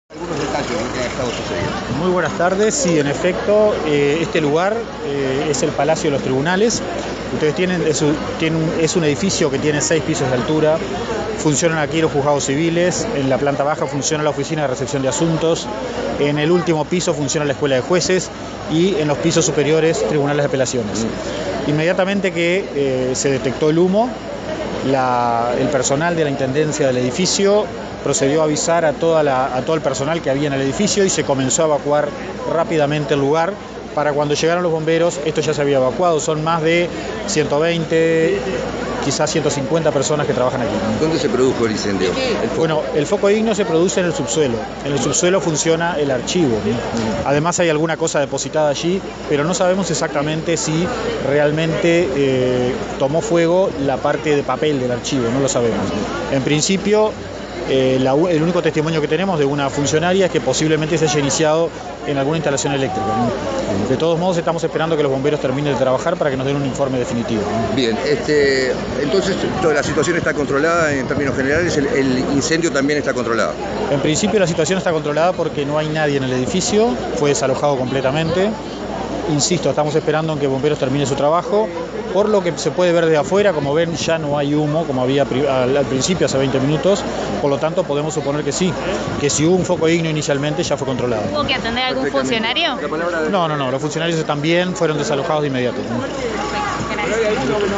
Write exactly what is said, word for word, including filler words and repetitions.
Algunos detalles de lo que ha estado sucediendo. Muy buenas tardes. Sí, en efecto, eh, este lugar eh, es el Palacio de los Tribunales. Ustedes tienen, es un, tienen un, es un edificio que tiene seis pisos de altura. Funcionan aquí los juzgados civiles. En la planta baja funciona la oficina de recepción de asuntos. En el último piso funciona la escuela de jueces y en los pisos superiores tribunales de apelaciones. Mm. Inmediatamente que eh, se detectó el humo, la, el personal de la intendencia del edificio procedió a avisar a, toda la, a todo el personal que había en el edificio y se comenzó a evacuar rápidamente el lugar. Para cuando llegaron los bomberos, esto ya se había evacuado. Son más de ciento veinte, quizás ciento cincuenta personas que trabajan aquí. ¿Dónde se produjo el incendio? El bueno, el foco ignio se produce en el subsuelo. En el subsuelo funciona el archivo. Además hay alguna cosa depositada allí, pero no sabemos exactamente si realmente eh, tomó fuego la parte de papel del archivo, no lo sabemos. En principio, Eh, la, el único testimonio que tenemos de una funcionaria es que posiblemente se haya iniciado en alguna instalación eléctrica. De todos modos, estamos esperando que los bomberos terminen de trabajar para que nos den un informe definitivo. Bien, este, entonces toda la situación está controlada en términos generales, el, el incendio también está controlado. En principio la situación está controlada porque no hay nadie en el edificio, fue desalojado completamente. Insisto, estamos esperando en que bomberos termine su trabajo. Por lo que se puede ver desde afuera, como ven, ya no hay humo como había al, al principio, hace veinte minutos. Por lo tanto, podemos suponer que sí, que si hubo un foco ignio inicialmente, ya fue controlado. ¿Hubo que atender a algún funcionario? No, no, no, los funcionarios también fueron desalojados de inmediato. Gracias.